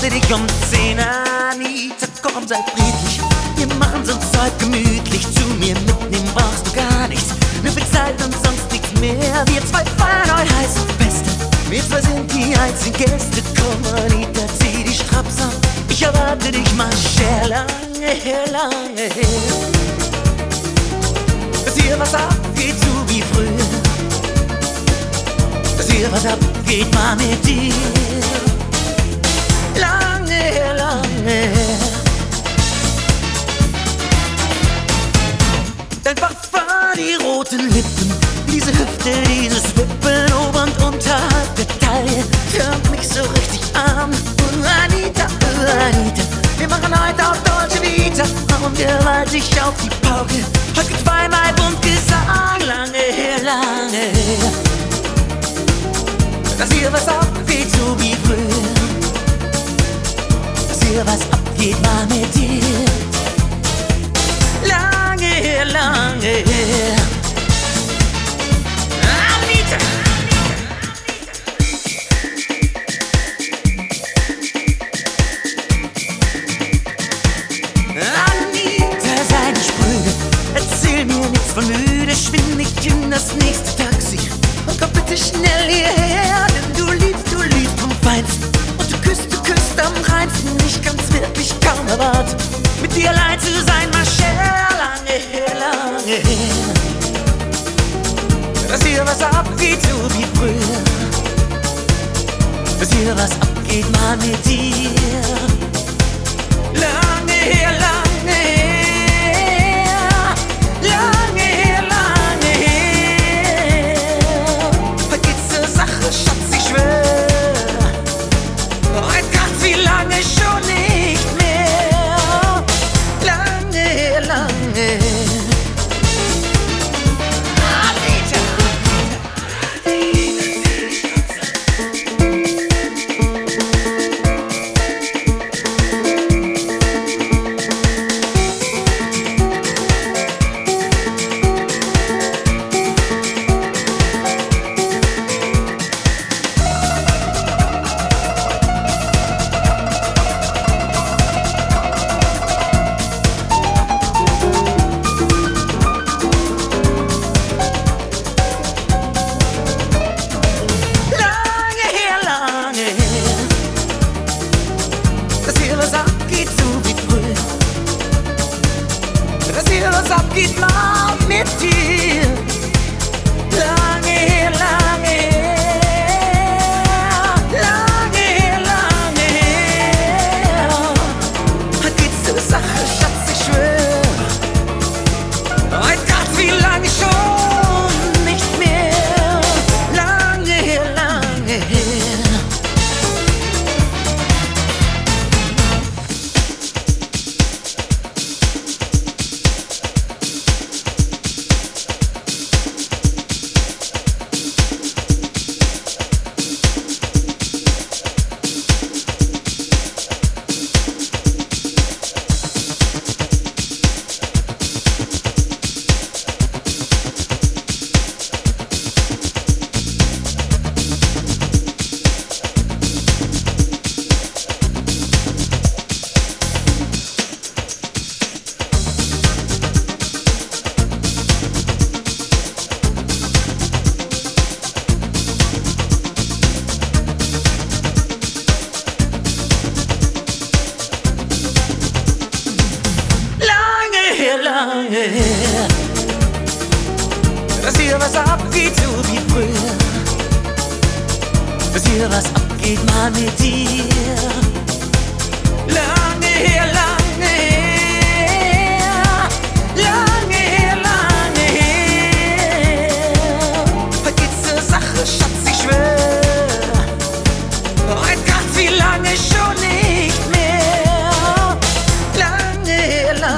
erwarte dich um 10, Anita, komm, sei friedlich. Wir machen's uns heute gemütlich. Zu mir mitnehmen brauchst du gar nichts. Nur viel Zeit und sonst nichts mehr. Wir zwei feiern heute heiß auf Feste. Wir zwei sind die einzigen Gäste. Komm, Anita, zieh die Straps an. Ich erwarte dich mal sehr lange her. Dass hier was abgeht, so wie früher. Dass hier was abgeht, mal mit dir. Lange her. Dein Parfum, die roten Lippen, diese Hüfte, dieses Wippen, Ober- und unterhalb der Taille, hört mich so richtig an. Anita, wir machen heute auch Dolce Vita und gewaltig auf die Pauke. Heute gibt's zweimal bunt Gesang, lange her. Dass hier was abgeht, so wie früher. Dass hier was abgeht, mal mit dir. Lange her. Anita. Anita, sei nicht spröde. Erzähl mir nichts von müde. Schwind nicht in das nächste Taxi. Und komm bitte schnell hierher. Denn du liebst vom Feinsten. Und du küsst am reinsten. Ich kann's wirklich kaum erwarten, mit dir allein zu sein, mal schnell. Lange her. Dass hier was abgeht, so wie früher. Dass hier was abgeht, mal mit dir. Lange her. Heute geht's zur Sache, Schatz, ich schwör. Heute kracht's wie lange schon nicht mehr. Lange her. Was abgeht, mal mit dir. Lange her. Heute geht's zur Sache, Schatz, ich schwör. Heute kracht's wie lange schon nicht mehr. Lange her. Dass hier was abgeht, so wie früher. Dass hier was abgeht, mal mit dir. Lange her. Heute geht's zur Sache, Schatz, ich schwör. Heute kracht's wie lange schon nicht mehr. Lange her.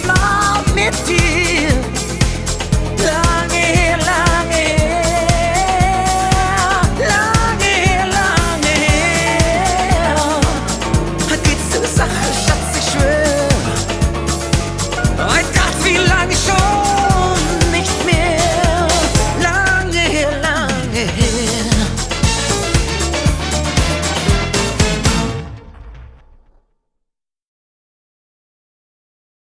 immer mit dir.